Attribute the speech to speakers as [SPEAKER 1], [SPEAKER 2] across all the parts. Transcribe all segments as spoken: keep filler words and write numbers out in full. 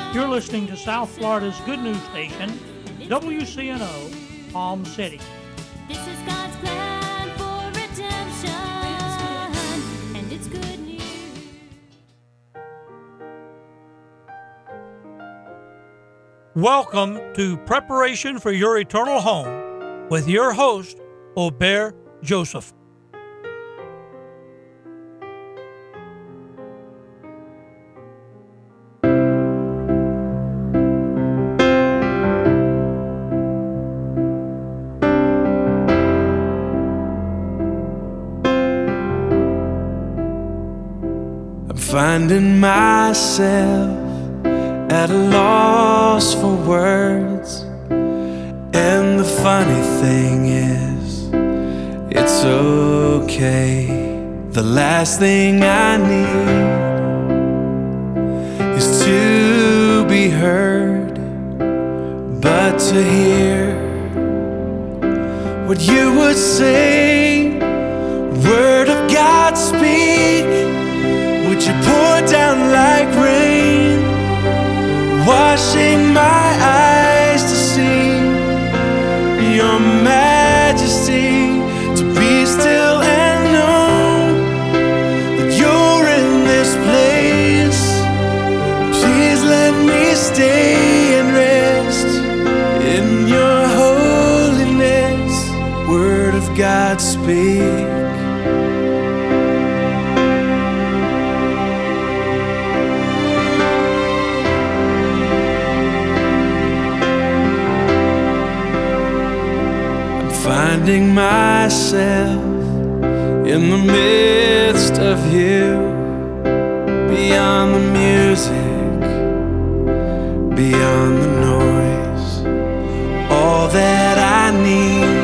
[SPEAKER 1] You're listening to South Florida's good news station, W C N O, Palm City.
[SPEAKER 2] This is God's plan for redemption, and it's good news.
[SPEAKER 1] Welcome to Preparation for Your Eternal Home with your host, Ober Joseph.
[SPEAKER 3] Finding myself at a loss for words, and the funny thing is, it's okay. The last thing I need is to be heard, but to hear what you would say. Word of God, speak. Would you pour down like rain, washing my eyes to see your majesty, to be still and know that you're in this place. Please let me stay and rest in your holiness. Word of God, speak. Finding myself in the midst of you, beyond the music, beyond the noise. All that I need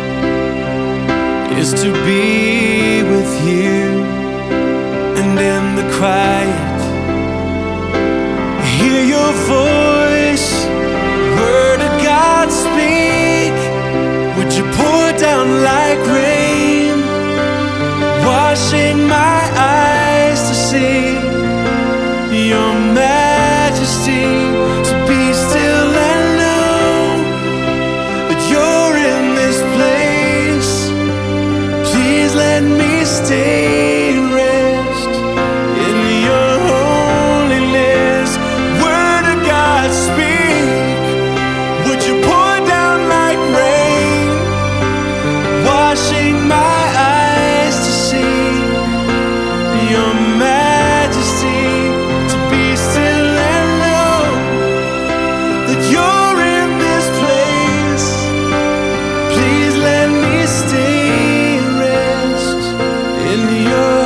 [SPEAKER 3] is to be with you, and in the quiet, hear your voice. Word of God, speak. Would you pour down like rain, washing my eyes to see your majesty, to be still and know that you're in this place. Please let me stay and rest in your holiness. Word of God, speak. Would you pour down like rain, washing my eyes to see your majesty, to be still and know that you're in this place. Please let me stay and rest in your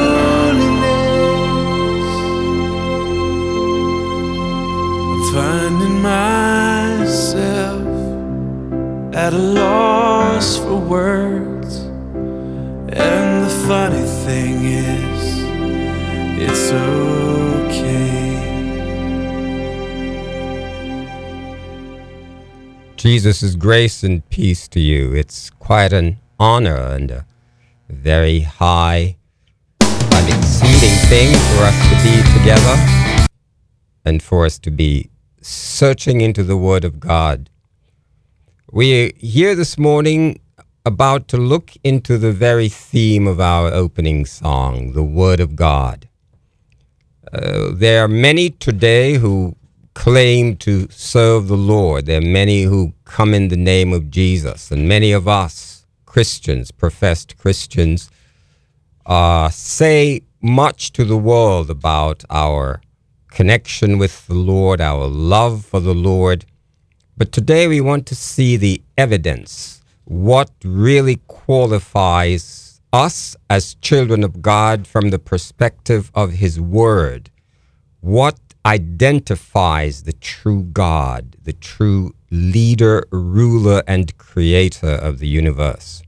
[SPEAKER 3] holiness. I'm finding myself at a loss for words, and the funny thing is, it's okay.
[SPEAKER 4] Jesus' grace and peace to you. It's quite an honor and a very high and exceeding thing for us to be together and for us to be searching into the Word of God. We're here this morning about to look into the very theme of our opening song, the Word of God. Uh, there are many today who claim to serve the Lord. There are many who come in the name of Jesus, and many of us, Christians, professed Christians, uh, say much to the world about our connection with the Lord, our love for the Lord. But today we want to see the evidence, what really qualifies us as children of God from the perspective of His Word. What identifies the true God, the true leader, ruler, and creator of the universe.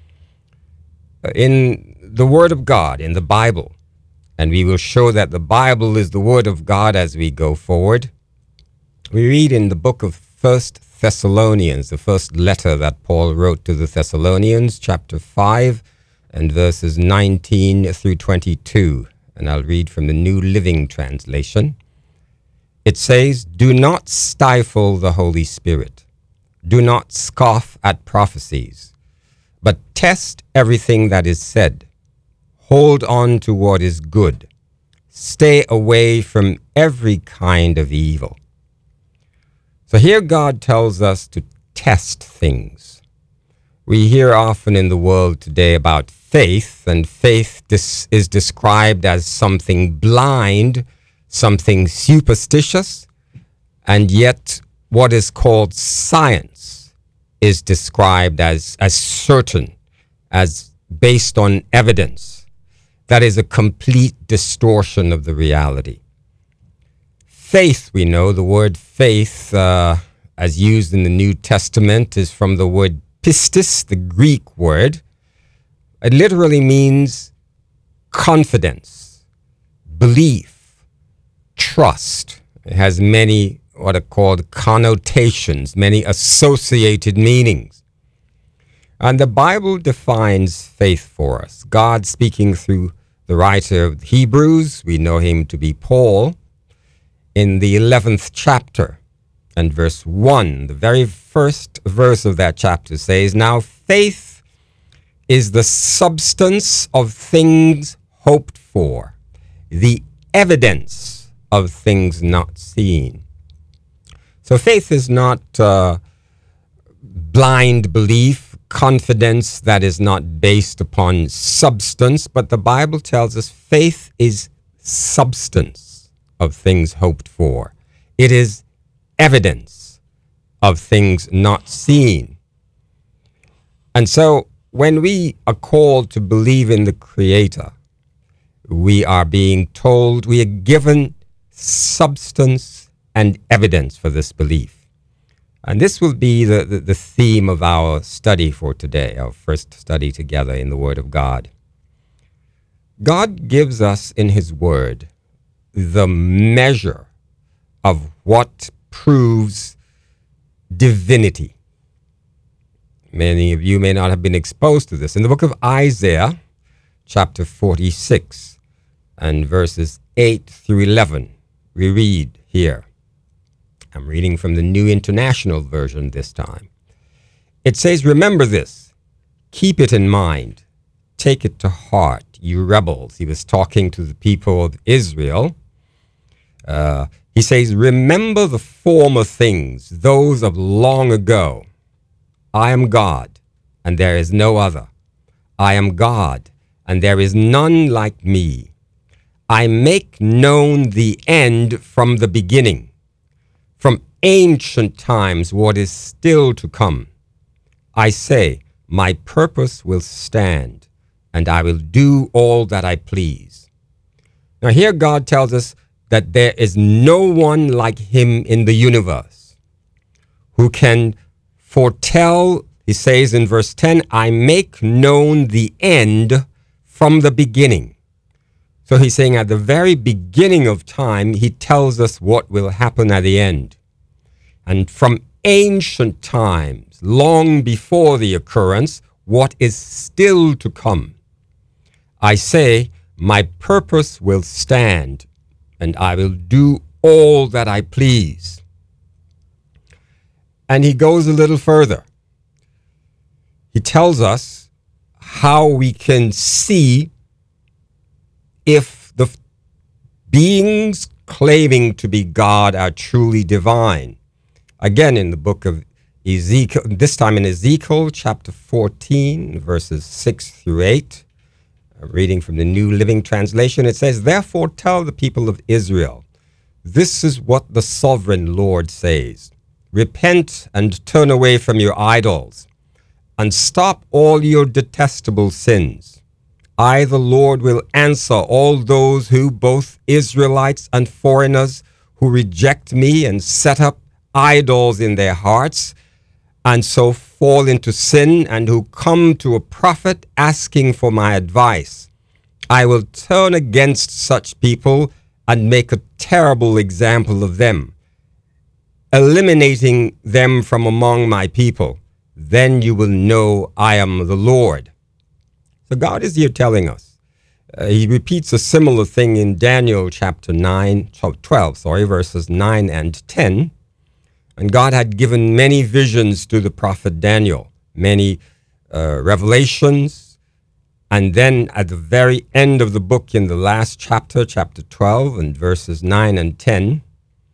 [SPEAKER 4] In the Word of God, in the Bible, and we will show that the Bible is the Word of God as we go forward, we read in the book of First Thessalonians, the first letter that Paul wrote to the Thessalonians, chapter five, and verses nineteen through twenty-two. And I'll read from the New Living Translation. It says, do not stifle the Holy Spirit. Do not scoff at prophecies, but test everything that is said. Hold on to what is good. Stay away from every kind of evil. So here God tells us to test things. We hear often in the world today about faith, and faith dis- is described as something blind, something superstitious, and yet what is called science is described as, as certain, as based on evidence. That is a complete distortion of the reality. Faith, we know, the word faith, uh, as used in the New Testament, is from the word pistis, the Greek word. It literally means confidence, belief, trust. It has many what are called connotations, many associated meanings. And the Bible defines faith for us. God, speaking through the writer of Hebrews, we know him to be Paul, in the eleventh chapter and verse one, the very first verse of that chapter says, now faith is the substance of things hoped for, the evidence of things not seen. So faith is not uh, blind belief, confidence that is not based upon substance, but the Bible tells us faith is substance of things hoped for. It is evidence of things not seen. And so when we are called to believe in the Creator, we are being told, we are given substance and evidence for this belief. And this will be the, the, the theme of our study for today, our first study together in the Word of God. God gives us in His Word the measure of what proves divinity. Many of you may not have been exposed to this. In the book of Isaiah, chapter forty-six, and verses eight through eleven, we read here. I'm reading from the New International Version this time. It says, remember this, keep it in mind, take it to heart, you rebels. He was talking to the people of Israel. Uh, he says, remember the former things, those of long ago. I am God, and there is no other. I am God, and there is none like me. I make known the end from the beginning, from ancient times what is still to come. I say, my purpose will stand, and I will do all that I please. Now here God tells us that there is no one like him in the universe who can foretell, he says in verse ten, I make known the end from the beginning. So he's saying at the very beginning of time, he tells us what will happen at the end. And from ancient times, long before the occurrence, what is still to come. I say, my purpose will stand, and I will do all that I please. And he goes a little further. He tells us how we can see if the beings claiming to be God are truly divine. Again, in the book of Ezekiel, this time in Ezekiel chapter fourteen, verses six through eight, reading from the New Living Translation, it says, therefore tell the people of Israel, this is what the sovereign Lord says. Repent and turn away from your idols, and stop all your detestable sins. I, the Lord, will answer all those who, both Israelites and foreigners, who reject me and set up idols in their hearts, and so fall into sin, and who come to a prophet asking for my advice. I will turn against such people and make a terrible example of them, eliminating them from among my people. Then you will know I am the Lord. So God is here telling us Uh, he repeats a similar thing in Daniel chapter nine, twelve, sorry, verses nine and ten. And God had given many visions to the prophet Daniel, many uh, revelations. And then at the very end of the book, in the last chapter, chapter twelve, and verses nine and ten,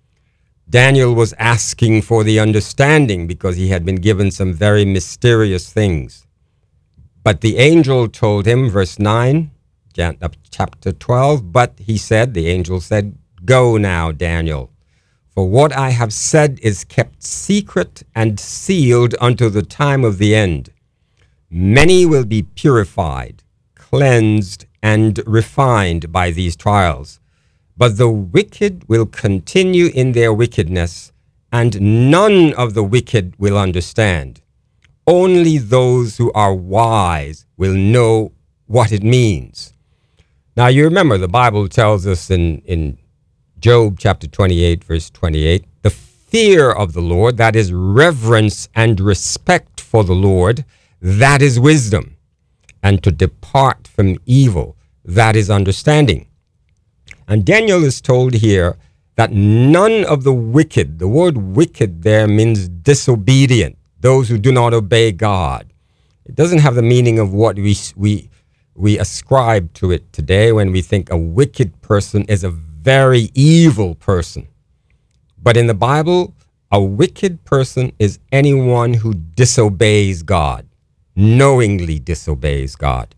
[SPEAKER 4] Daniel was asking for the understanding because he had been given some very mysterious things. But the angel told him, verse nine, chapter twelve, but he said, the angel said, "Go now, Daniel, for what I have said is kept secret and sealed until the time of the end. Many will be purified, cleansed, and refined by these trials, but the wicked will continue in their wickedness, and none of the wicked will understand. Only those who are wise will know what it means." Now, you remember the Bible tells us in, in Job chapter twenty-eight, verse twenty-eight, the fear of the Lord, that is reverence and respect for the Lord, that is wisdom. And to depart from evil, that is understanding. And Daniel is told here that none of the wicked, the word wicked there means disobedient, those who do not obey God. It doesn't have the meaning of what we we we ascribe to it today when we think a wicked person is a very evil person. But in the Bible, a wicked person is anyone who disobeys God, knowingly disobeys God.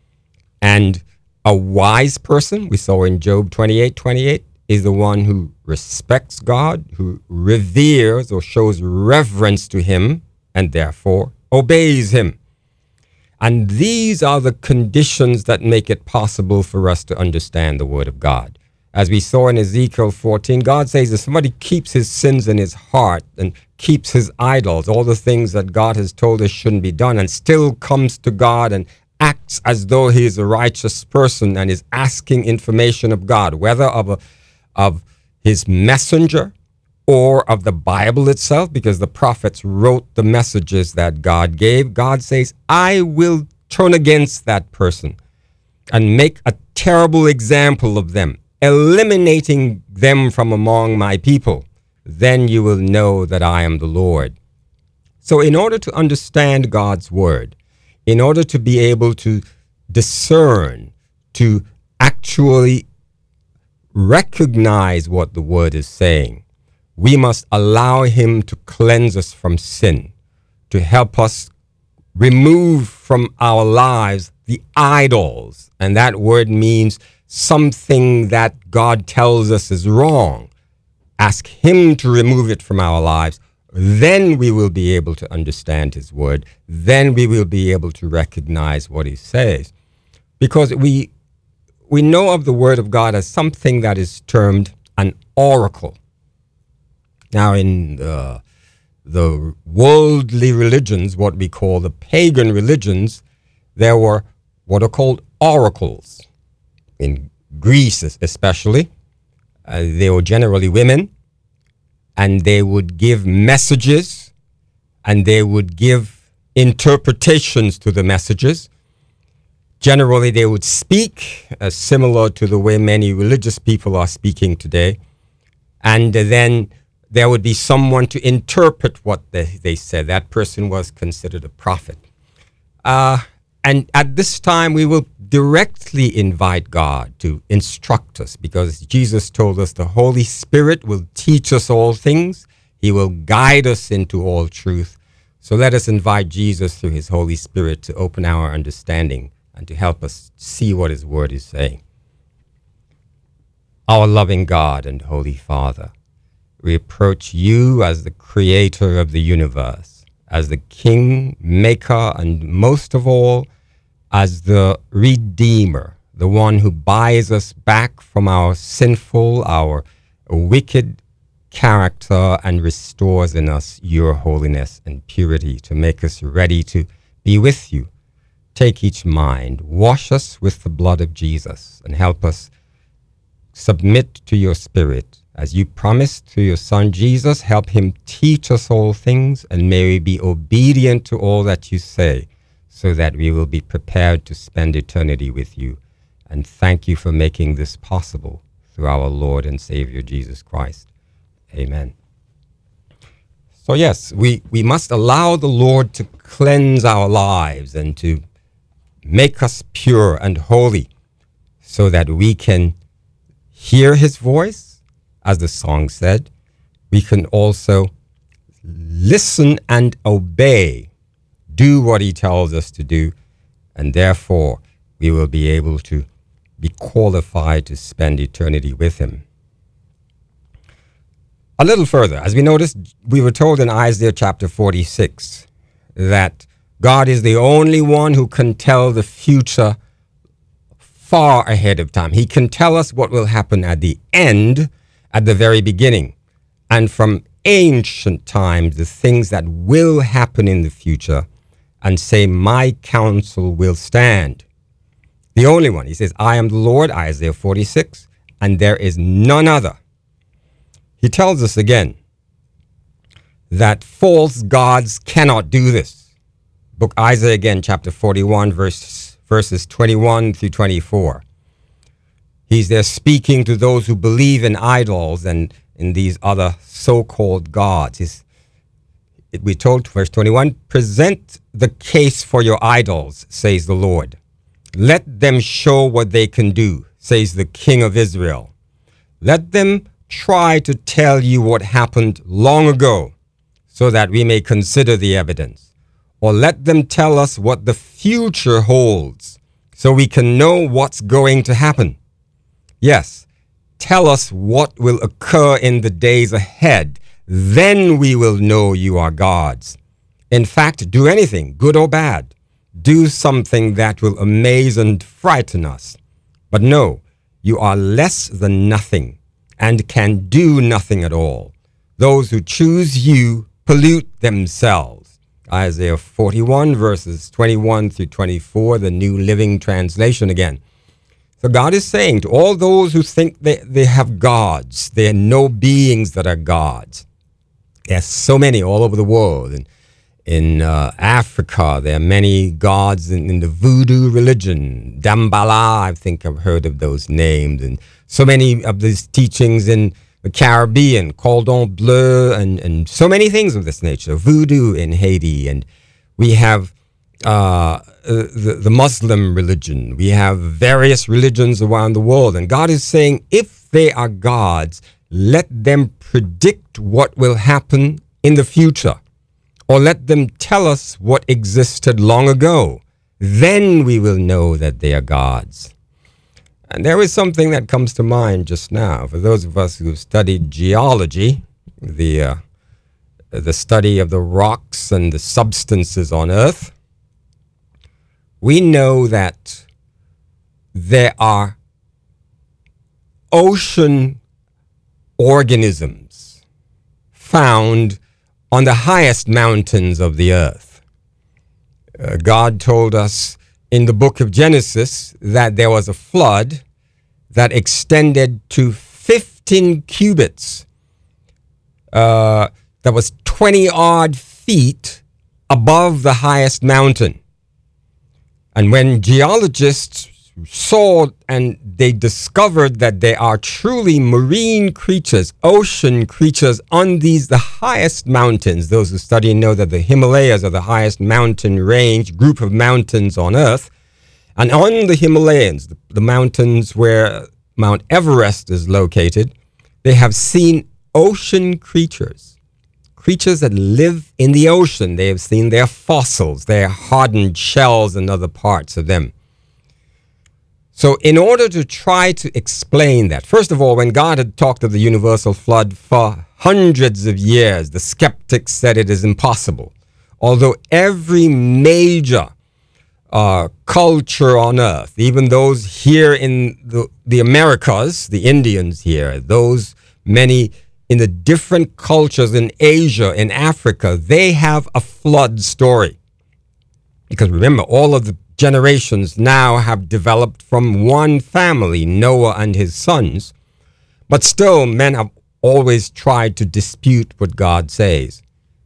[SPEAKER 4] And a wise person, we saw in Job twenty-eight twenty-eight, is the one who respects God, who reveres or shows reverence to him, and therefore obeys him. And these are the conditions that make it possible for us to understand the Word of God. As we saw in Ezekiel fourteen, God says if somebody keeps his sins in his heart and keeps his idols, all the things that God has told us shouldn't be done, and still comes to God and acts as though he is a righteous person and is asking information of God, whether of, a, of his messenger or of the Bible itself, because the prophets wrote the messages that God gave, God says, I will turn against that person and make a terrible example of them, eliminating them from among my people. Then you will know that I am the Lord. So in order to understand God's word, in order to be able to discern, to actually recognize what the word is saying, we must allow him to cleanse us from sin, to help us remove from our lives the idols. And that word means something that God tells us is wrong. Ask him to remove it from our lives. Then we will be able to understand his word. Then we will be able to recognize what he says. Because we, we know of the word of God as something that is termed an oracle. Now, in the, the worldly religions, what we call the pagan religions, there were what are called oracles. In Greece especially, uh, they were generally women, and they would give messages, and they would give interpretations to the messages. Generally, they would speak, uh, similar to the way many religious people are speaking today, and then there would be someone to interpret what they, they said. That person was considered a prophet. Uh, and at this time, we will directly invite God to instruct us, because Jesus told us the Holy Spirit will teach us all things. He will guide us into all truth. So let us invite Jesus through his Holy Spirit to open our understanding and to help us see what his word is saying. Our loving God and Holy Father, we approach you as the creator of the universe, as the king, maker, and most of all, as the redeemer, the one who buys us back from our sinful, our wicked character and restores in us your holiness and purity to make us ready to be with you. Take each mind, wash us with the blood of Jesus, and help us submit to your Spirit. As you promised to your Son Jesus, help him teach us all things, and may we be obedient to all that you say, so that we will be prepared to spend eternity with you. And thank you for making this possible through our Lord and Savior Jesus Christ. Amen. So yes, we, we must allow the Lord to cleanse our lives and to make us pure and holy so that we can hear his voice, as the song said. We can also listen and obey, do what he tells us to do, and therefore we will be able to be qualified to spend eternity with him. A little further, as we noticed, we were told in Isaiah chapter forty-six that God is the only one who can tell the future far ahead of time. He can tell us what will happen at the end, at the very beginning. And from ancient times, the things that will happen in the future, and say, my counsel will stand. The only one. He says, I am the Lord, Isaiah forty-six, and there is none other. He tells us again that false gods cannot do this. Book Isaiah again, chapter forty-one, verse, verses twenty-one through twenty-four. He's there speaking to those who believe in idols and in these other so-called gods. He's, we told, verse twenty-one, present the case for your idols, says the Lord. Let them show what they can do, says the King of Israel. Let them try to tell you what happened long ago, so that we may consider the evidence. Or let them tell us what the future holds, so we can know what's going to happen. Yes, tell us what will occur in the days ahead. Then we will know you are gods. In fact, do anything, good or bad. Do something that will amaze and frighten us. But no, you are less than nothing and can do nothing at all. Those who choose you pollute themselves. Isaiah forty-one, verses twenty-one through twenty-four, the New Living Translation again. So God is saying to all those who think they, they have gods, they are no beings that are gods. There are so many all over the world. And in uh, Africa, there are many gods in, in the voodoo religion. Dambala, I think I've heard of those names. And so many of these teachings in the Caribbean, Cordon Bleu, and, and so many things of this nature. Voodoo in Haiti. And we have uh, the, the Muslim religion. We have various religions around the world. And God is saying, if they are gods, let them predict what will happen in the future. Or let them tell us what existed long ago. Then we will know that they are gods. And there is something that comes to mind just now. For those of us who studied geology, the, uh, the study of the rocks and the substances on Earth, we know that there are ocean organisms found on the highest mountains of the earth. Uh, God told us in the book of Genesis that there was a flood that extended to fifteen cubits. Uh, that was twenty odd feet above the highest mountain. And when geologists saw and they discovered that there are truly marine creatures, ocean creatures on these, the highest mountains. Those who study know that the Himalayas are the highest mountain range, group of mountains on Earth. And on the Himalayas, the, the mountains where Mount Everest is located, they have seen ocean creatures, creatures that live in the ocean. They have seen their fossils, their hardened shells and other parts of them. So in order to try to explain that, first of all, when God had talked of the universal flood for hundreds of years, the skeptics said it is impossible. Although every major uh, culture on earth, even those here in the, the Americas, the Indians here, those many in the different cultures in Asia, in Africa, they have a flood story. Because remember, all of the generations now have developed from one family, Noah and his sons. But still, men have always tried to dispute what God says.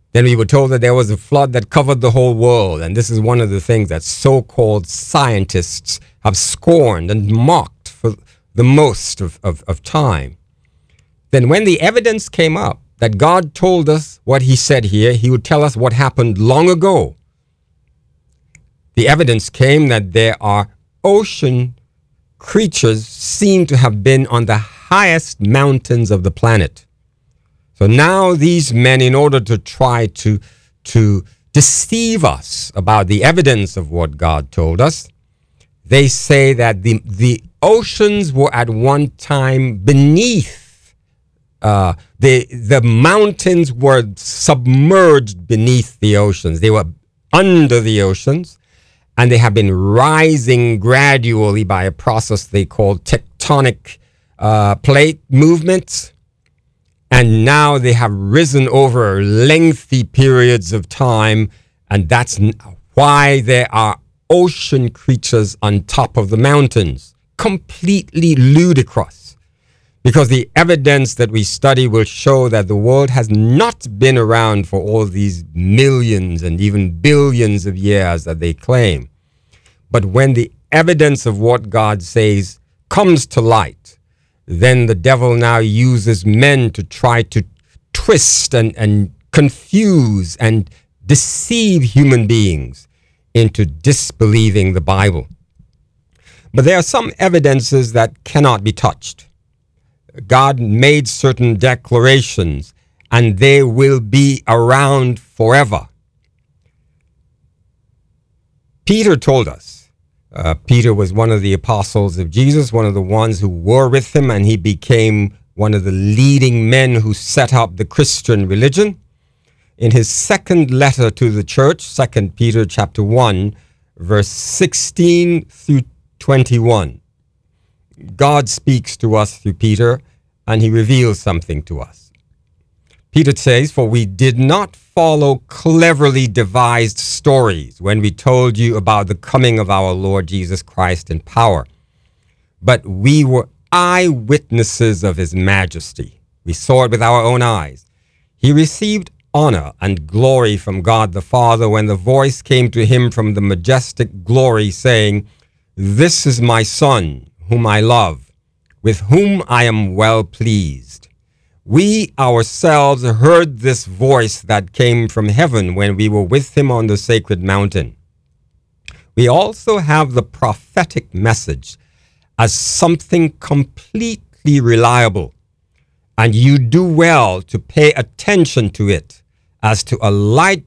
[SPEAKER 4] Then we were told that there was a flood that covered the whole world. And this is one of the things that so-called scientists have scorned and mocked for the most of, of, of time. Then when the evidence came up that God told us what he said here, he would tell us what happened long ago. The evidence came that there are ocean creatures seen to have been on the highest mountains of the planet. So now these men, in order to try to, to deceive us about the evidence of what God told us, they say that the, the oceans were at one time beneath, uh, the, the mountains were submerged beneath the oceans. They were under the oceans, and they have been rising gradually by a process they call tectonic uh, plate movements. And now they have risen over lengthy periods of time, and that's why there are ocean creatures on top of the mountains. Completely ludicrous. Because the evidence that we study will show that the world has not been around for all these millions and even billions of years that they claim. But when the evidence of what God says comes to light, then the devil now uses men to try to twist and, and confuse and deceive human beings into disbelieving the Bible. But there are some evidences that cannot be touched. God made certain declarations, and they will be around forever. Peter told us, Uh, Peter was one of the apostles of Jesus, one of the ones who were with him, and he became one of the leading men who set up the Christian religion. In his second letter to the church, Second Peter chapter one, verse sixteen through twenty-one, God speaks to us through Peter, and he reveals something to us. Peter says, "For we did not follow cleverly devised stories when we told you about the coming of our Lord Jesus Christ in power, but we were eyewitnesses of his majesty. We saw it with our own eyes. He received honor and glory from God the Father when the voice came to him from the majestic glory saying, 'This is my Son, whom I love, with whom I am well pleased.' We ourselves heard this voice that came from heaven when we were with him on the sacred mountain. We also have the prophetic message as something completely reliable, and you do well to pay attention to it as to a light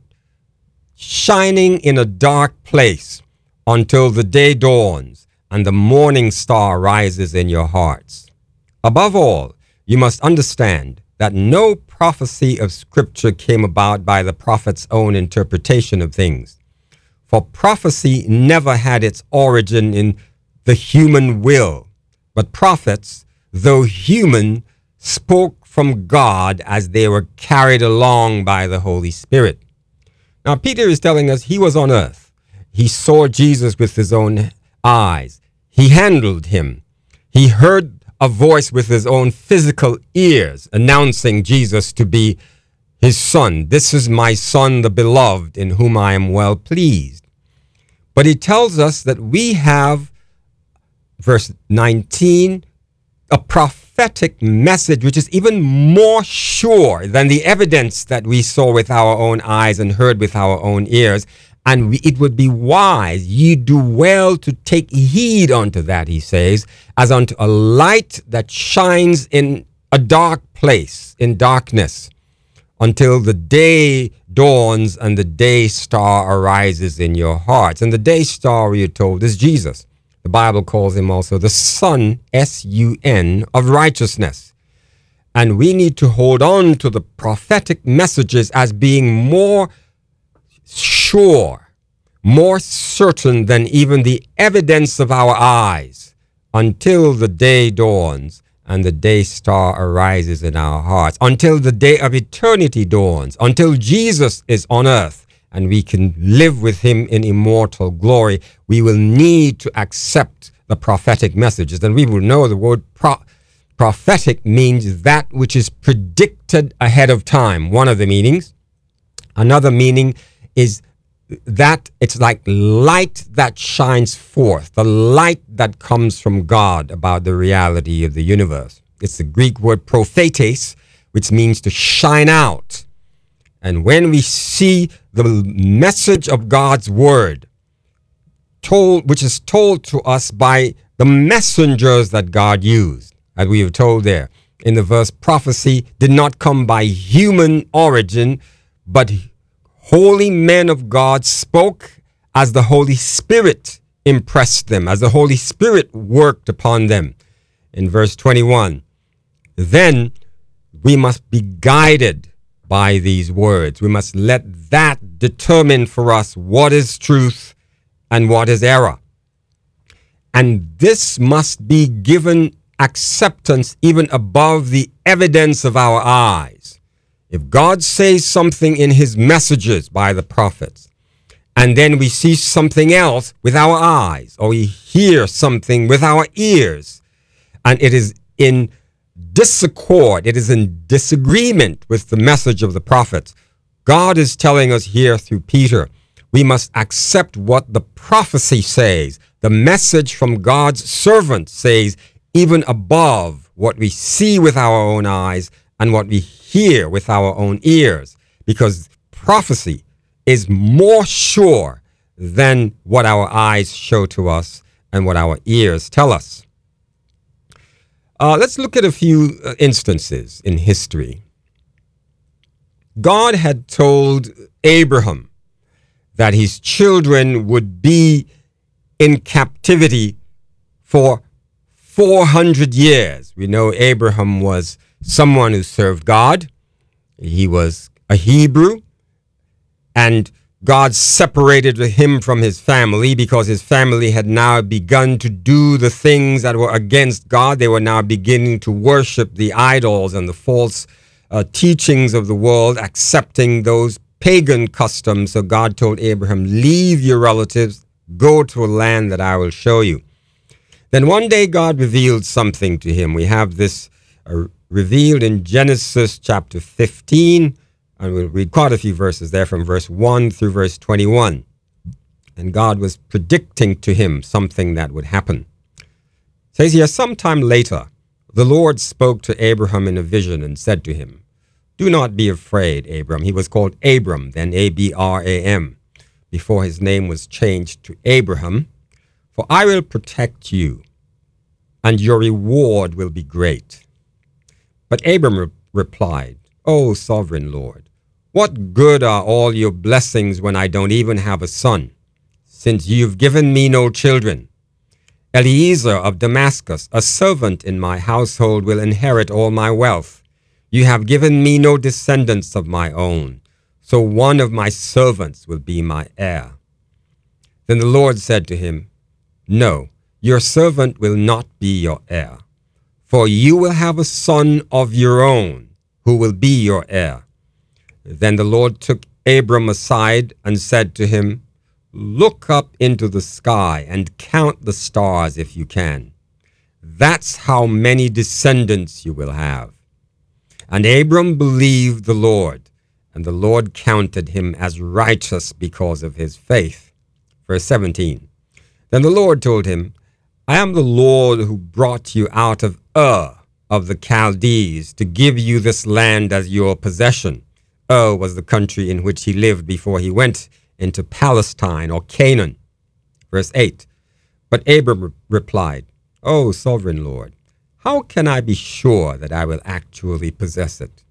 [SPEAKER 4] shining in a dark place until the day dawns and the morning star rises in your hearts. Above all, you must understand that no prophecy of Scripture came about by the prophet's own interpretation of things. For prophecy never had its origin in the human will, but prophets, though human, spoke from God as they were carried along by the Holy Spirit." Now, Peter is telling us he was on earth. He saw Jesus with his own eyes. He handled him. He heard a voice with his own physical ears announcing Jesus to be his son. "This is my son, the beloved, in whom I am well pleased." But he tells us that we have, verse nineteen, a prophetic message which is even more sure than the evidence that we saw with our own eyes and heard with our own ears. And we, it would be wise, ye do well to take heed unto that, he says, as unto a light that shines in a dark place, in darkness, until the day dawns and the day star arises in your hearts. And the day star, we are told, is Jesus. The Bible calls him also the Son, S U N, of righteousness. And we need to hold on to the prophetic messages as being more sure, more certain than even the evidence of our eyes, until the day dawns and the day star arises in our hearts, until the day of eternity dawns, until Jesus is on earth and we can live with him in immortal glory. We will need to accept the prophetic messages. And we will know the word pro- prophetic means that which is predicted ahead of time, one of the meanings. Another meaning is that it's like light that shines forth, the light that comes from God about the reality of the universe. It's the Greek word prophetes, which means to shine out. And when we see the message of God's word, told, which is told to us by the messengers that God used, as we have told there in the verse, prophecy did not come by human origin, but holy men of God spoke as the Holy Spirit impressed them, as the Holy Spirit worked upon them. In verse twenty-one, then we must be guided by these words. We must let that determine for us what is truth and what is error. And this must be given acceptance even above the evidence of our eyes. If God says something in his messages by the prophets, and then we see something else with our eyes, or we hear something with our ears, and it is in disaccord, it is in disagreement with the message of the prophets, God is telling us here through Peter, we must accept what the prophecy says. The message from God's servant says, even above what we see with our own eyes and what we hear with our own ears, because prophecy is more sure than what our eyes show to us and what our ears tell us. Uh, let's look at a few uh, instances in history. God had told Abraham that his children would be in captivity for four hundred years. We know Abraham was someone who served God. He was a Hebrew, and God separated him from his family because his family had now begun to do the things that were against God. They were now beginning to worship the idols and the false uh, teachings of the world, accepting those pagan customs. So God told Abraham, leave your relatives, go to a land that I will show you. Then one day God revealed something to him. We have this uh, revealed in Genesis chapter fifteen, and we'll read quite a few verses there from verse one through verse twenty-one. And God was predicting to him something that would happen. It says here, sometime later, the Lord spoke to Abraham in a vision and said to him, do not be afraid, Abram. He was called Abram, then A B R A M, before his name was changed to Abraham. For I will protect you, and your reward will be great. But Abram re- replied, O sovereign Lord, what good are all your blessings when I don't even have a son, since you've given me no children? Eliezer of Damascus, a servant in my household, will inherit all my wealth. You have given me no descendants of my own, so one of my servants will be my heir. Then the Lord said to him, no, your servant will not be your heir, for you will have a son of your own who will be your heir. Then the Lord took Abram aside and said to him, look up into the sky and count the stars if you can. That's how many descendants you will have. And Abram believed the Lord, and the Lord counted him as righteous because of his faith. Verse seventeen. Then the Lord told him, I am the Lord who brought you out of Ur of the Chaldees to give you this land as your possession. Ur was the country in which he lived before he went into Palestine or Canaan. Verse eight. But Abram re- replied, O sovereign Lord, how can I be sure that I will actually possess it?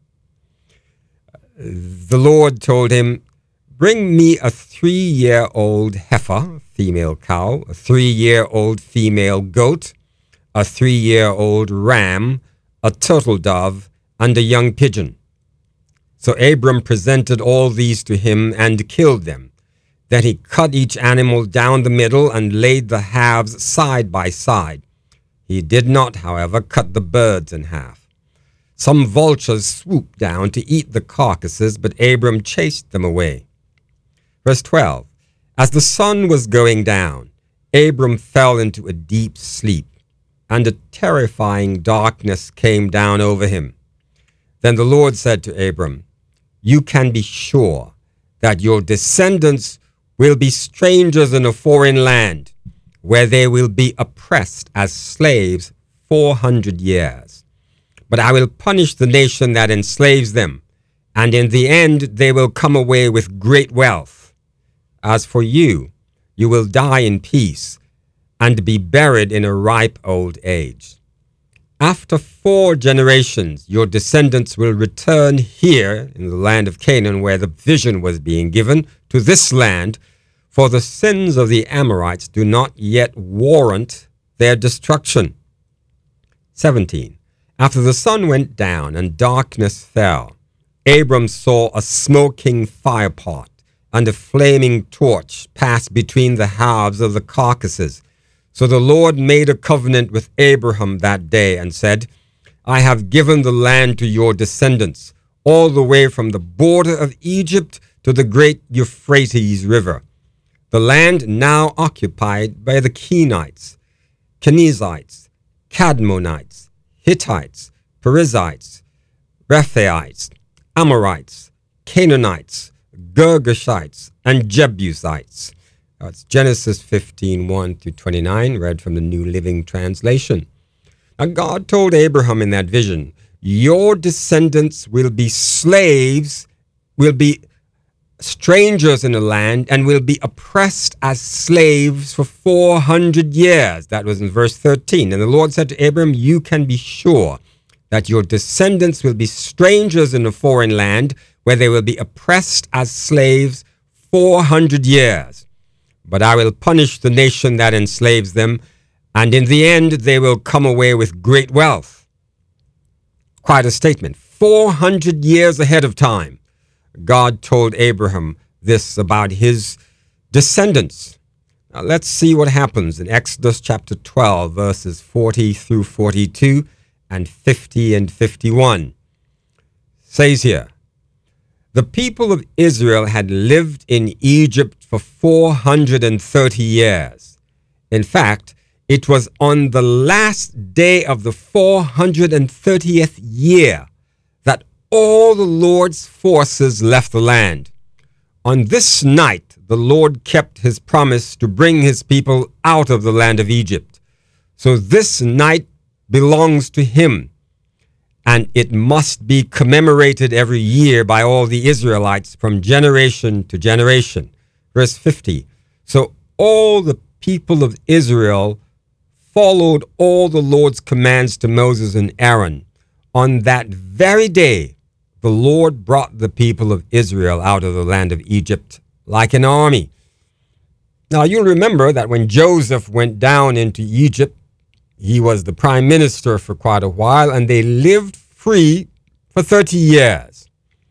[SPEAKER 4] The Lord told him, bring me a three-year-old heifer, female cow, a three-year-old female goat, a three-year-old ram, a turtle dove, and a young pigeon. So Abram presented all these to him and killed them. Then he cut each animal down the middle and laid the halves side by side. He did not, however, cut the birds in half. Some vultures swooped down to eat the carcasses, but Abram chased them away. Verse twelve. As the sun was going down, Abram fell into a deep sleep, and a terrifying darkness came down over him. Then the Lord said to Abram, you can be sure that your descendants will be strangers in a foreign land, where they will be oppressed as slaves four hundred years. But I will punish the nation that enslaves them, and in the end they will come away with great wealth. As for you, you will die in peace, and be buried in a ripe old age. After four generations, your descendants will return here in the land of Canaan, where the vision was being given, to this land, for the sins of the Amorites do not yet warrant their destruction. seventeen. After the sun went down and darkness fell, Abram saw a smoking firepot and a flaming torch pass between the halves of the carcasses. So the Lord made a covenant with Abraham that day and said, I have given the land to your descendants, all the way from the border of Egypt to the great Euphrates River, the land now occupied by the Kenites, Kenizzites, Cadmonites, Hittites, Perizzites, Rephaites, Amorites, Canaanites, Girgashites, and Jebusites. That's Genesis fifteen, one through twenty-nine, read from the New Living Translation. Now God told Abraham in that vision, your descendants will be slaves, will be strangers in the land, and will be oppressed as slaves for four hundred years. That was in verse thirteen. And the Lord said to Abram, you can be sure that your descendants will be strangers in a foreign land, where they will be oppressed as slaves four hundred years. But I will punish the nation that enslaves them, and in the end they will come away with great wealth. Quite a statement. four hundred years ahead of time, God told Abraham this about his descendants. Now let's see what happens in Exodus chapter twelve, verses forty through forty-two and fifty and fifty-one. It says here, the people of Israel had lived in Egypt for four hundred thirty years. In fact, it was on the last day of the four hundred thirtieth year that all the Lord's forces left the land. On this night, the Lord kept his promise to bring his people out of the land of Egypt. So this night belongs to him, and it must be commemorated every year by all the Israelites from generation to generation. Verse fifty. So all the people of Israel followed all the Lord's commands to Moses and Aaron. On that very day, the Lord brought the people of Israel out of the land of Egypt like an army. Now you'll remember that when Joseph went down into Egypt, he was the prime minister for quite a while, and they lived free for thirty years.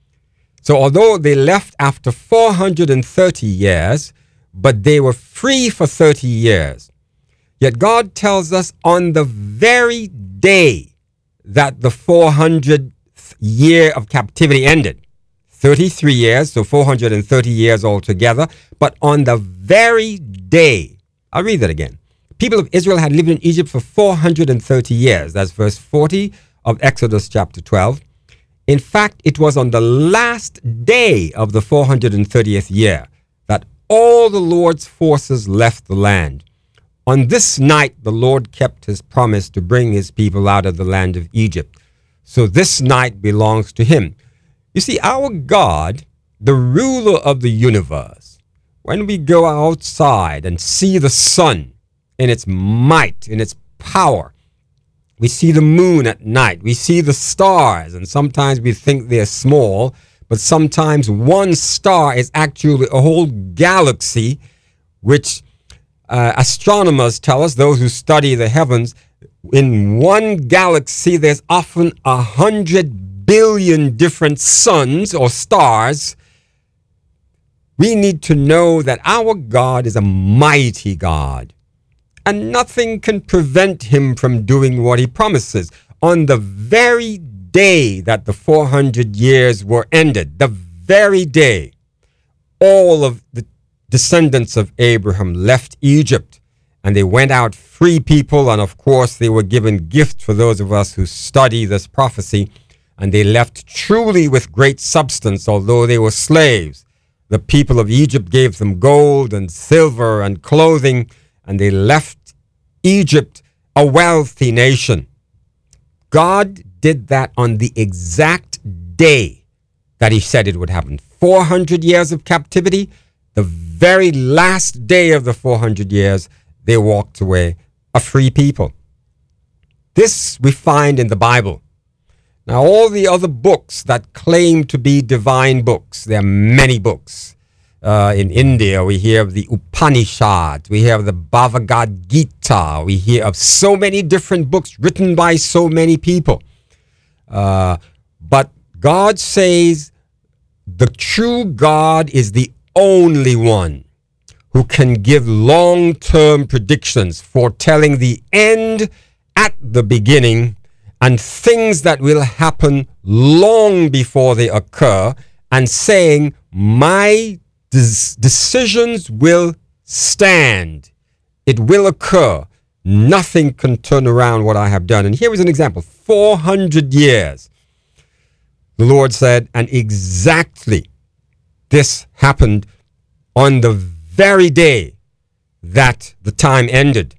[SPEAKER 4] So although they left after four hundred thirty years, but they were free for thirty years. Yet God tells us on the very day that the four hundredth year of captivity ended, thirty-three years, so four hundred thirty years altogether, but on the very day, I'll read that again. People of Israel had lived in Egypt for four hundred thirty years. That's verse forty of Exodus chapter twelve. In fact, it was on the last day of the four hundred thirtieth year that all the Lord's forces left the land. On this night, the Lord kept his promise to bring his people out of the land of Egypt. So this night belongs to him. You see, our God, the ruler of the universe, when we go outside and see the sun in its might, in its power, we see the moon at night, we see the stars, and sometimes we think they're small, but sometimes one star is actually a whole galaxy, which uh, astronomers tell us, those who study the heavens, in one galaxy there's often a hundred billion different suns or stars. We need to know that our God is a mighty God, and nothing can prevent him from doing what he promises. On the very day that the four hundred years were ended, the very day, all of the descendants of Abraham left Egypt, and they went out free people, and of course they were given gifts for those of us who study this prophecy, and they left truly with great substance, although they were slaves. The people of Egypt gave them gold and silver and clothing, and they left Egypt a wealthy nation. God did that on the exact day that he said it would happen. four hundred years of captivity, the very last day of the four hundred years, they walked away a free people. This we find in the Bible. Now, all the other books that claim to be divine books, there are many books. Uh, in India, we hear of the Upanishads, we hear of the Bhagavad Gita, we hear of so many different books written by so many people. Uh, but God says the true God is the only one who can give long-term predictions, foretelling the end at the beginning and things that will happen long before they occur, and saying, my des- decisions will stand. It will occur. Nothing can turn around what I have done. And here is an example. four hundred years. The Lord said, and exactly this happened on the very day that the time ended.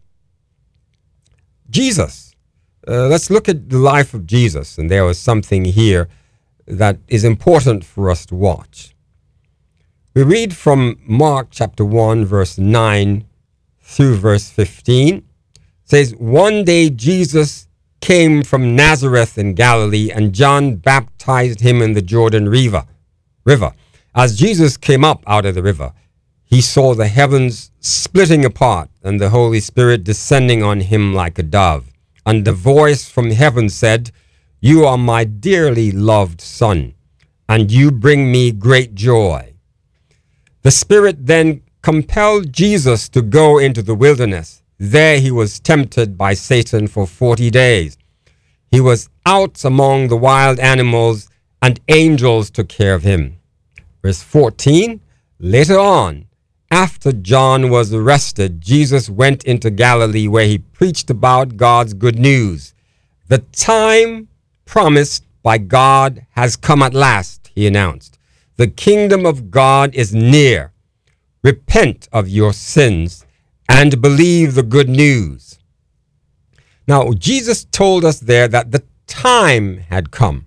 [SPEAKER 4] Jesus. Uh, let's look at the life of Jesus. And there was something here that is important for us to watch. We read from Mark chapter one, verse nine through verse fifteen. It says, one day Jesus came from Nazareth in Galilee, and John baptized him in the Jordan River. River. As Jesus came up out of the river, he saw the heavens splitting apart and the Holy Spirit descending on him like a dove. And the voice from heaven said, you are my dearly loved Son, and you bring me great joy. The Spirit then compelled Jesus to go into the wilderness. There he was tempted by Satan for forty days. He was out among the wild animals, and angels took care of him. Verse fourteen, later on, after John was arrested, Jesus went into Galilee, where he preached about God's good news. The time promised by God has come at last, he announced. The kingdom of God is near. Repent of your sins and believe the good news. Now, Jesus told us there that the time had come.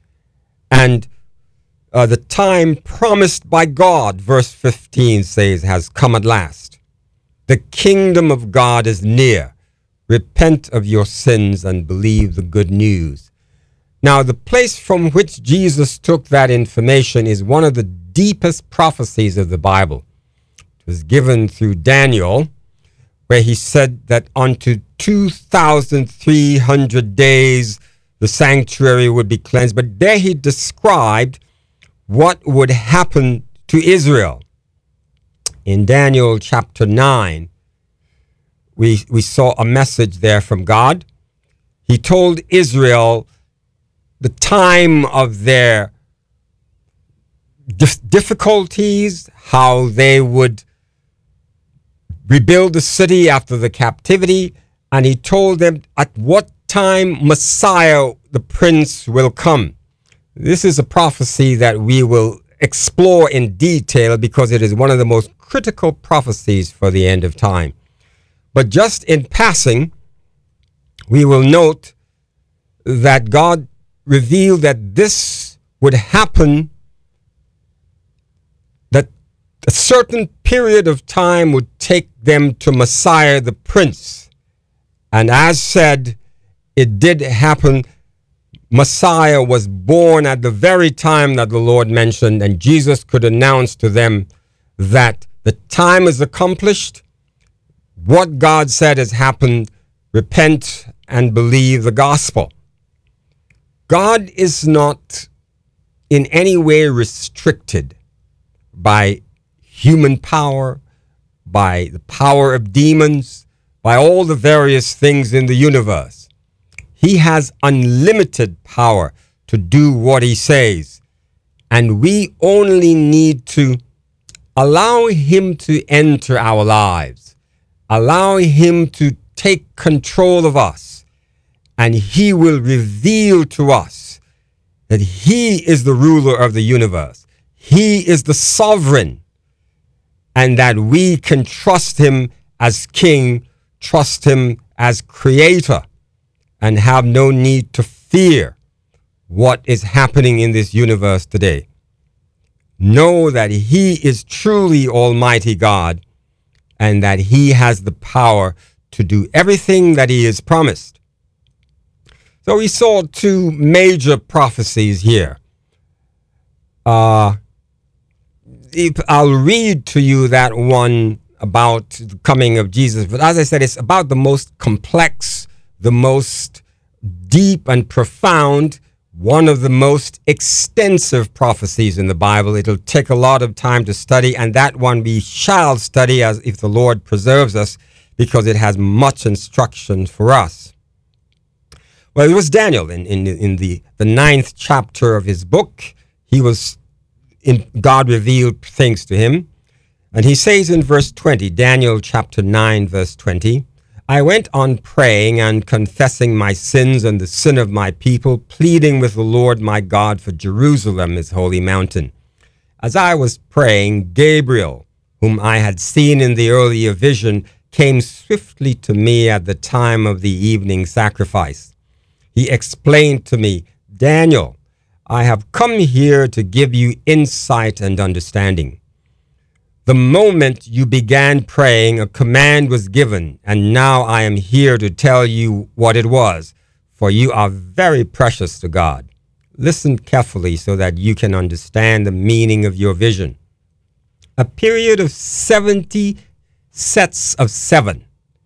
[SPEAKER 4] And Uh, the time promised by God, verse fifteen says, has come at last. The kingdom of God is near. Repent of your sins and believe the good news. Now, the place from which Jesus took that information is one of the deepest prophecies of the Bible. It was given through Daniel, where he said that unto two thousand three hundred days the sanctuary would be cleansed. But there he described what would happen to Israel. In Daniel chapter nine, we, we saw a message there from God. He told Israel the time of their dif- difficulties, how they would rebuild the city after the captivity, and he told them at what time Messiah, the Prince, will come. This is a prophecy that we will explore in detail because it is one of the most critical prophecies for the end of time. But just in passing, we will note that God revealed that this would happen, that a certain period of time would take them to Messiah the Prince. And as said, it did happen. Messiah was born at the very time that the Lord mentioned, and Jesus could announce to them that the time is accomplished. What God said has happened. Repent and believe the gospel. God is not in any way restricted by human power, by the power of demons, by all the various things in the universe. He has unlimited power to do what he says. And we only need to allow him to enter our lives, allow him to take control of us, and he will reveal to us that he is the ruler of the universe. he is the sovereign, and that we can trust him as king, trust him as creator, and have no need to fear what is happening in this universe today. Know that he is truly Almighty God, and that he has the power to do everything that he has promised. So we saw two major prophecies here. Uh, if I'll read to you that one about the coming of Jesus. But as I said, it's about the most complex, the most deep and profound, one of the most extensive prophecies in the Bible. It'll take a lot of time to study, and that one we shall study as if the Lord preserves us, because it has much instruction for us. Well, it was Daniel in, in, in the, the ninth chapter of his book. He was, in, God revealed things to him. And he says in verse twenty, Daniel chapter nine, verse twenty, I went on praying and confessing my sins and the sin of my people, pleading with the Lord my God for Jerusalem, his holy mountain. As I was praying, Gabriel, whom I had seen in the earlier vision, came swiftly to me at the time of the evening sacrifice. He explained to me, Daniel, I have come here to give you insight and understanding. The moment you began praying, a command was given, and now I am here to tell you what it was, for you are very precious to God. Listen carefully so that you can understand the meaning of your vision. A period of seventy sets of seven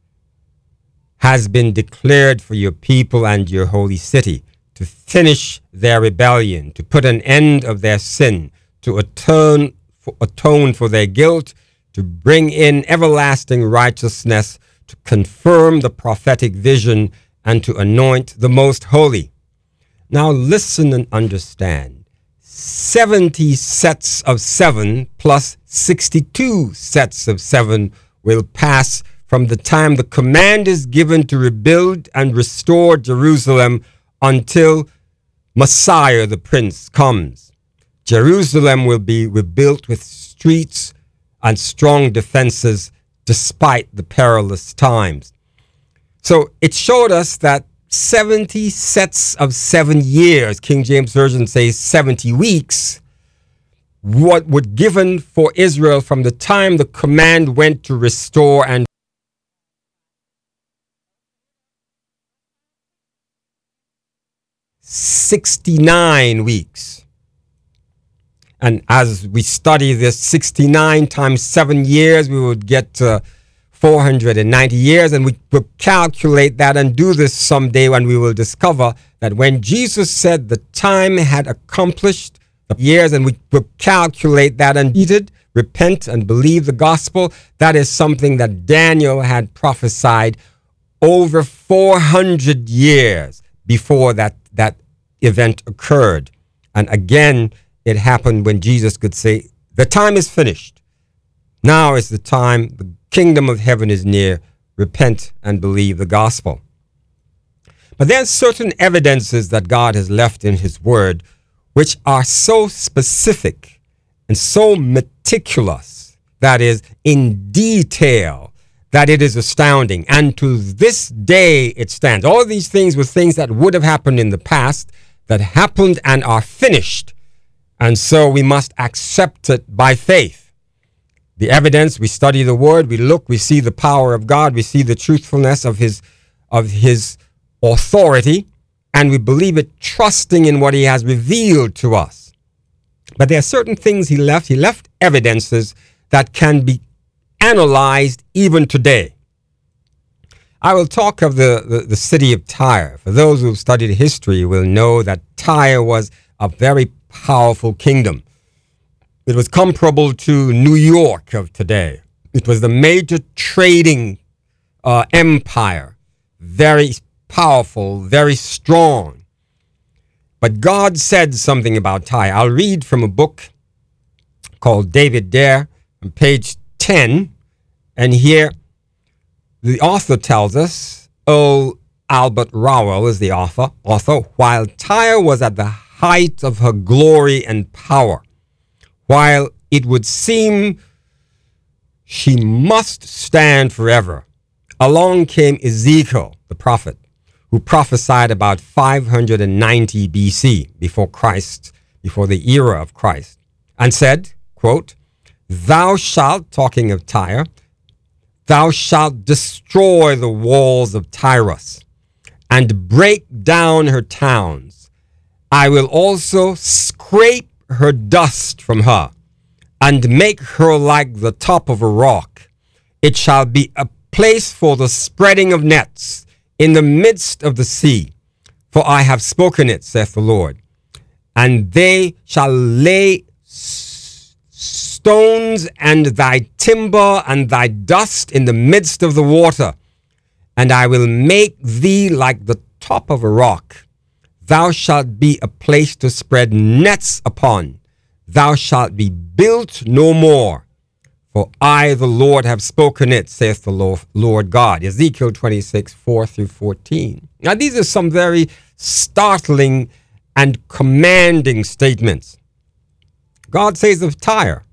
[SPEAKER 4] has been declared for your people and your holy city, to finish their rebellion, to put an end of their sin, to atone For, atone for their guilt, to bring in everlasting righteousness, to confirm the prophetic vision, and to anoint the most holy. Now listen and understand. seventy sets of seven plus sixty-two sets of seven will pass from the time the command is given to rebuild and restore Jerusalem until Messiah the Prince comes. Jerusalem will be rebuilt with streets and strong defenses despite the perilous times. So it showed us that seventy sets of seven years, King James Version says seventy weeks, what were given for Israel from the time the command went to restore and sixty-nine weeks. And as we study this, sixty-nine times seven years, we would get to four hundred ninety years. And we will calculate that and do this someday when we will discover that when Jesus said the time had accomplished the years, and we will calculate that and eat it, repent and believe the gospel, that is something that Daniel had prophesied over four hundred years before that, that event occurred. And again, it happened when Jesus could say, the time is finished. Now is the time. The kingdom of heaven is near. Repent and believe the gospel. But there's certain evidences that God has left in his word which are so specific and so meticulous, that is, in detail, that it is astounding. And to this day it stands. All of these things were things that would have happened in the past, that happened and are finished. And so we must accept it by faith. The evidence, we study the word, we look, we see the power of God, we see the truthfulness of his, of his authority, and we believe it, trusting in what he has revealed to us. But there are certain things he left. He left evidences that can be analyzed even today. I will talk of the, the, the city of Tyre. For those who have studied history will know that Tyre was a very powerful kingdom. It was comparable to New York of today. It was the major trading uh, empire, very powerful, very strong. But God said something about Tyre. I'll read from a book called David Dare on page ten, and here the author tells us, Earl Albert Rowell is the author, author, while Tyre was at the height of her glory and power, while it would seem she must stand forever, along came Ezekiel, the prophet, who prophesied about five hundred ninety B C, before Christ, before the era of Christ, and said, quote, "Thou shalt," talking of Tyre, "thou shalt destroy the walls of Tyrus and break down her towns. I will also scrape her dust from her and make her like the top of a rock. It shall be a place for the spreading of nets in the midst of the sea. For I have spoken it, saith the Lord. And they shall lay s- stones and thy timber and thy dust in the midst of the water. And I will make thee like the top of a rock. Thou shalt be a place to spread nets upon. Thou shalt be built no more. For I, the Lord, have spoken it, saith the Lord God." Ezekiel twenty-six, four through fourteen. Now, these are some very startling and commanding statements. God says of Tyre,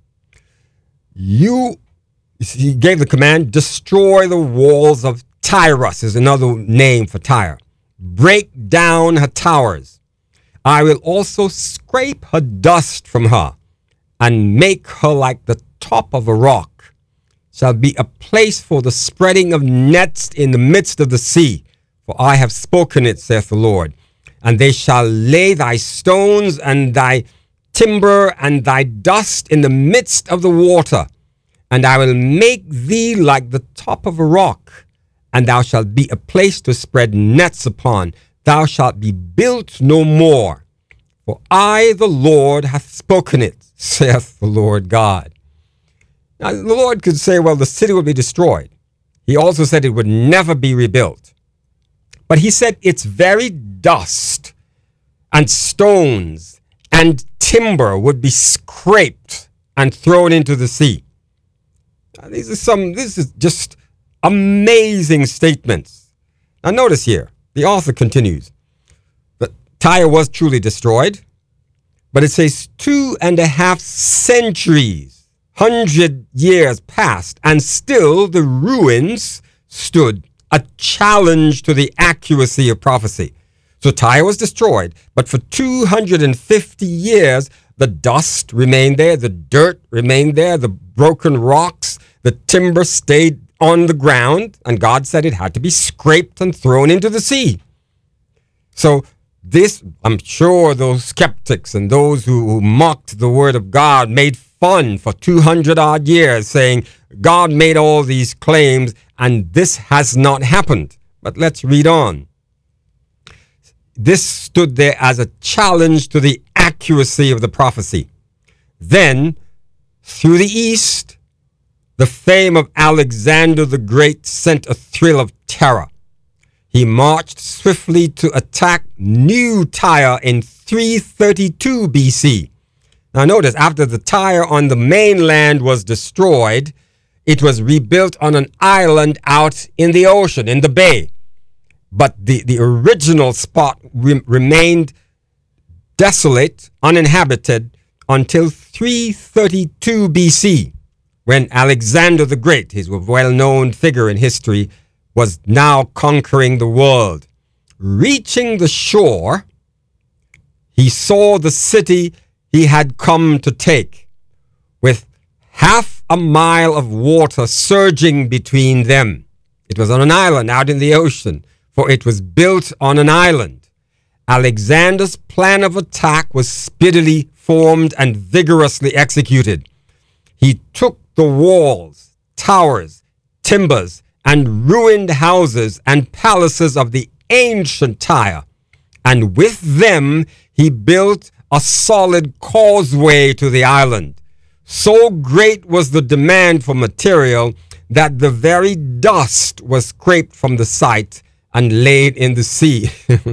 [SPEAKER 4] you, he gave the command, destroy the walls of Tyrus, is another name for Tyre. Break down her towers. I will also scrape her dust from her and make her like the top of a rock. Shall be a place for the spreading of nets in the midst of the sea. For I have spoken it, saith the Lord. And they shall lay thy stones and thy timber and thy dust in the midst of the water. And I will make thee like the top of a rock. And thou shalt be a place to spread nets upon. Thou shalt be built no more. For I, the Lord, hath spoken it, saith the Lord God. Now, the Lord could say, well, the city will be destroyed. He also said it would never be rebuilt. But he said its very dust and stones and timber would be scraped and thrown into the sea. Now, these are some, this is just amazing statements. Now, notice here, the author continues that Tyre was truly destroyed, but it says two and a half centuries, hundred years passed, and still the ruins stood, a challenge to the accuracy of prophecy. So Tyre was destroyed, but for two hundred fifty years, the dust remained there, the dirt remained there, the broken rocks, the timber stayed on the ground, and God said it had to be scraped and thrown into the sea. So this, I'm sure those skeptics and those who, who mocked the word of God made fun for two hundred odd years, saying God made all these claims and this has not happened. But let's read on. This stood there as a challenge to the accuracy of the prophecy. Then, through the east, the fame of Alexander the Great sent a thrill of terror. He marched swiftly to attack New Tyre in three thirty-two B C. Now notice, after the Tyre on the mainland was destroyed, it was rebuilt on an island out in the ocean, in the bay. But the, the original spot re- remained desolate, uninhabited, until three thirty-two B C, when Alexander the Great, his well-known figure in history, was now conquering the world. Reaching the shore, he saw the city he had come to take, with half a mile of water surging between them. It was on an island out in the ocean, for it was built on an island. Alexander's plan of attack was speedily formed and vigorously executed. He took the walls, towers, timbers, and ruined houses and palaces of the ancient Tyre, and with them he built a solid causeway to the island. So great was the demand for material that the very dust was scraped from the site and laid in the sea.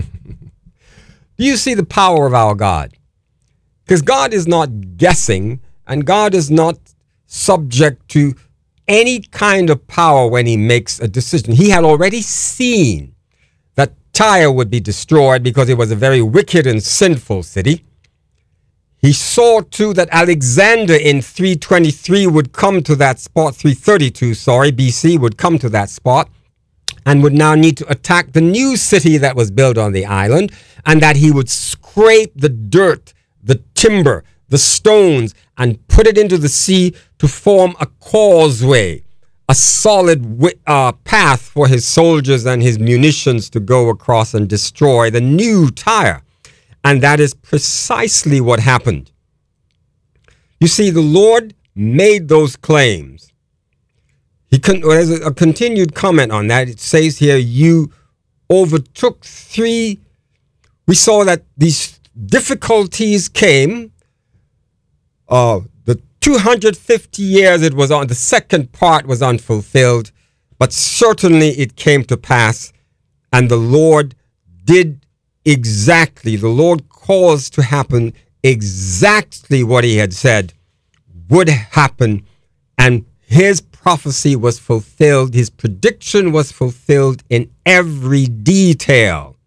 [SPEAKER 4] Do you see the power of our God? Because God is not guessing, and God is not subject to any kind of power when he makes a decision. He had already seen that Tyre would be destroyed because it was a very wicked and sinful city. He saw too that Alexander in three twenty-three would come to that spot, three thirty-two, sorry, B C would come to that spot and would now need to attack the new city that was built on the island, and that he would scrape the dirt, the timber, the stones, and put it into the sea to form a causeway, a solid wi- uh, path for his soldiers and his munitions to go across and destroy the new Tyre. And that is precisely what happened. You see, the Lord made those claims. He con- there's a, a continued comment on that. It says here, you overtook three. We saw that these difficulties came. Uh, the two hundred fifty years it was on, the second part was unfulfilled, but certainly it came to pass, and the Lord did exactly, the Lord caused to happen exactly what he had said would happen, and his prophecy was fulfilled, his prediction was fulfilled in every detail.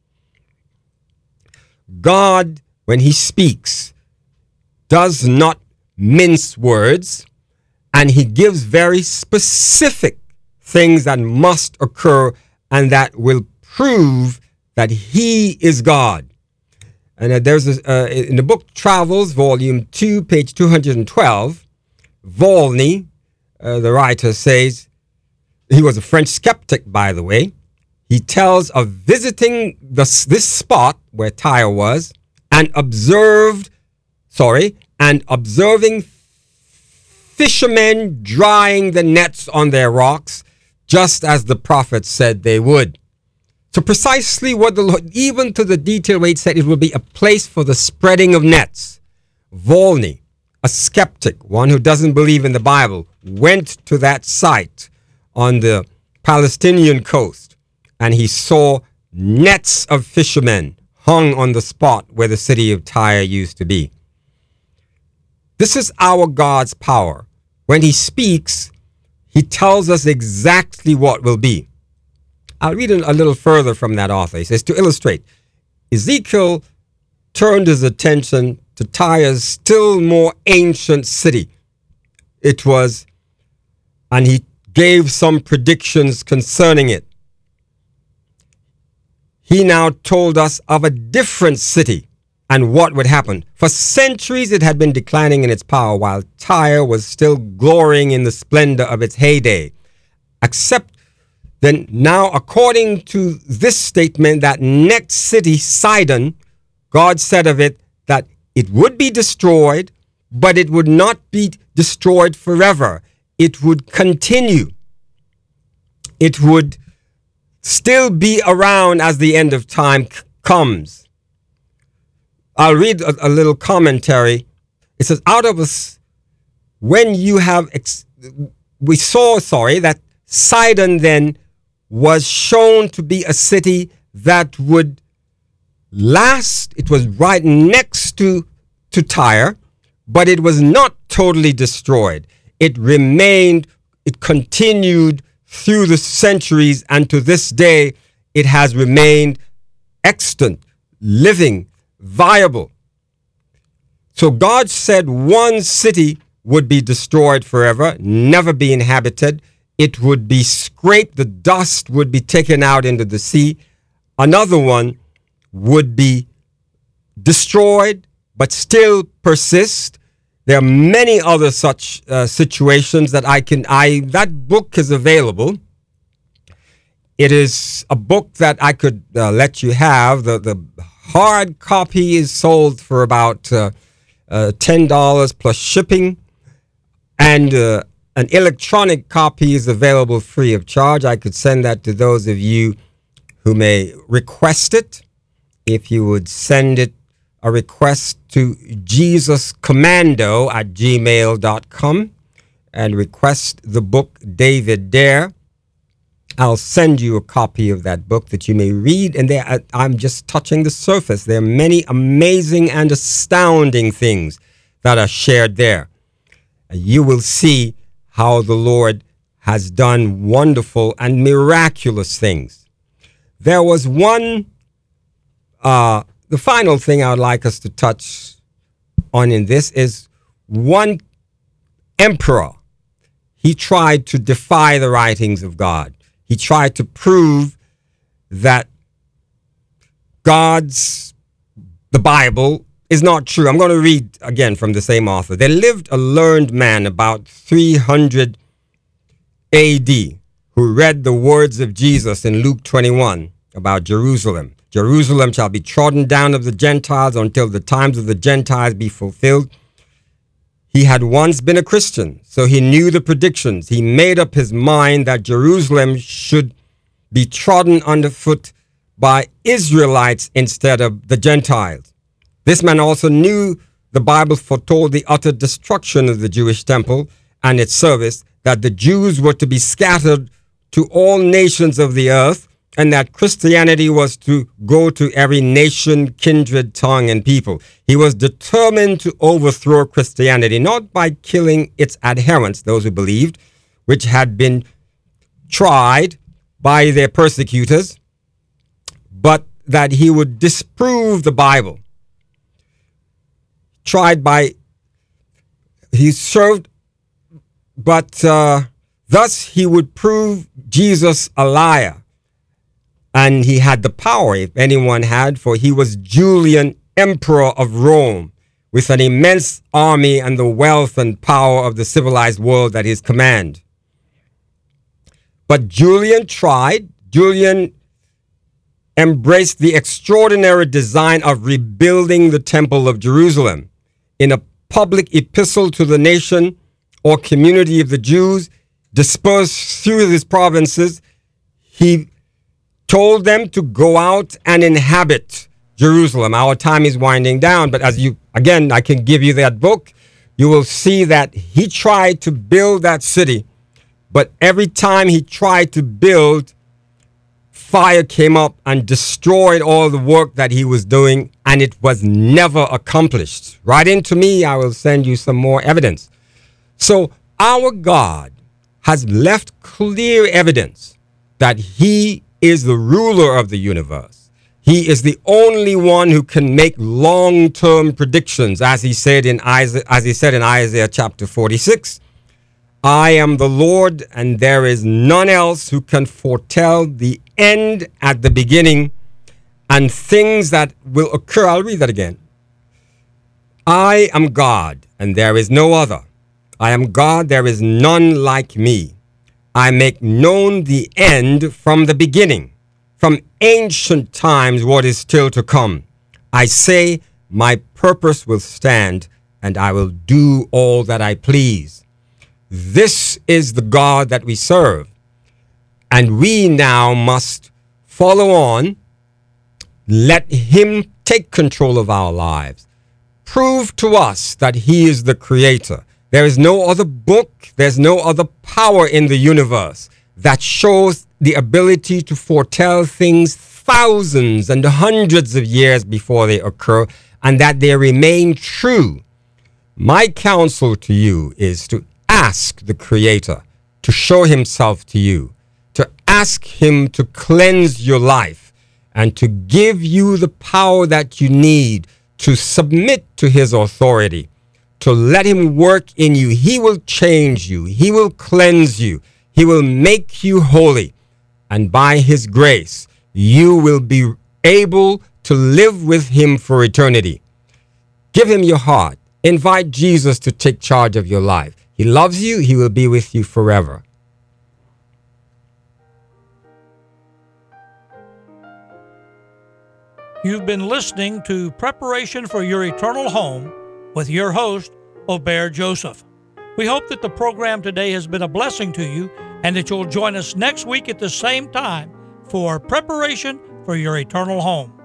[SPEAKER 4] God, when he speaks, does not mince words, and he gives very specific things that must occur and that will prove that he is God. And uh, there's a, uh, in the book Travels, volume two, page two hundred twelve, Volney, uh, the writer, says, he was a French skeptic, by the way. He tells of visiting the, this spot where Tyre was and observed, sorry, and observing fishermen drying the nets on their rocks, just as the prophet said they would. So precisely what the Lord, even to the detail where it said it will be a place for the spreading of nets. Volney, a skeptic, one who doesn't believe in the Bible, went to that site on the Palestinian coast, and he saw nets of fishermen hung on the spot where the city of Tyre used to be. This is our God's power. When he speaks, he tells us exactly what will be. I'll read a little further from that author. He says, to illustrate, Ezekiel turned his attention to Tyre's still more ancient city. It was, and he gave some predictions concerning it. He now told us of a different city and what would happen. For centuries it had been declining in its power, while Tyre was still glorying in the splendor of its heyday. Except then now, according to this statement, that next city, Sidon, God said of it that it would be destroyed, but it would not be destroyed forever. It would continue. It would still be around as the end of time c- comes. I'll read a, a little commentary. It says, out of us, when you have, ex- we saw, sorry, that Sidon then was shown to be a city that would last. It was right next to, to Tyre, but it was not totally destroyed. It remained, it continued through the centuries, and to this day, it has remained extant, living, viable. So God said one city would be destroyed forever, never be inhabited. It would be scraped, the dust would be taken out into the sea. Another one would be destroyed, but still persist. There are many other such uh, situations that I can, I, that book is available. It is a book that I could uh, let you have. The, the hard copy is sold for about uh, uh, ten dollars plus shipping, and uh, an electronic copy is available free of charge. I could send that to those of you who may request it. If you would send it, a request to Jesus Commando at gmail dot com and request the book David Dare. I'll send you a copy of that book that you may read, and there I'm just touching the surface. There are many amazing and astounding things that are shared there. You will see how the Lord has done wonderful and miraculous things. There was one, uh, the final thing I would like us to touch on in this is one emperor. He tried to defy the writings of God. He tried to prove that God's, the Bible, is not true. I'm going to read again from the same author. There lived a learned man about three hundred A D who read the words of Jesus in Luke twenty-one about Jerusalem. Jerusalem shall be trodden down of the Gentiles until the times of the Gentiles be fulfilled. He had once been a Christian, so he knew the predictions. He made up his mind that Jerusalem should be trodden underfoot by Israelites instead of the Gentiles. This man also knew the Bible foretold the utter destruction of the Jewish temple and its service, that the Jews were to be scattered to all nations of the earth, and that Christianity was to go to every nation, kindred, tongue, and people. He was determined to overthrow Christianity, not by killing its adherents, those who believed, which had been tried by their persecutors, but that he would disprove the Bible. Tried by, he served, but uh, thus he would prove Jesus a liar. And he had the power, if anyone had, for he was Julian, emperor of Rome, with an immense army and the wealth and power of the civilized world at his command. But Julian tried, Julian embraced the extraordinary design of rebuilding the Temple of Jerusalem. In a public epistle to the nation or community of the Jews dispersed through his provinces, he told them to go out and inhabit Jerusalem. Our time is winding down, but as you, again, I can give you that book, you will see that he tried to build that city, but every time he tried to build, fire came up and destroyed all the work that he was doing, and it was never accomplished. Write into me, I will send you some more evidence. So our God has left clear evidence that he is the ruler of the universe. He is the only one who can make long-term predictions, as he said in Isaiah, as he said in Isaiah chapter forty-six. I am the Lord, and there is none else who can foretell the end at the beginning and things that will occur. I'll read that again. I am God, and there is no other. I am God, there is none like me. I make known the end from the beginning, from ancient times what is still to come. I say, my purpose will stand, and I will do all that I please. This is the God that we serve, and we now must follow on. Let him take control of our lives. Prove to us that he is the creator. There is no other book, there's no other power in the universe that shows the ability to foretell things thousands and hundreds of years before they occur, and that they remain true. My counsel to you is to ask the Creator to show himself to you, to ask him to cleanse your life, and to give you the power that you need to submit to his authority, to let him work in you. He will change you. He will cleanse you. He will make you holy. And by his grace, you will be able to live with him for eternity. Give him your heart. Invite Jesus to take charge of your life. He loves you. He will be with you forever.
[SPEAKER 1] You've been listening to Preparation for Your Eternal Home with your host, Obear Joseph. We hope that the program today has been a blessing to you and that you'll join us next week at the same time for Preparation for Your Eternal Home.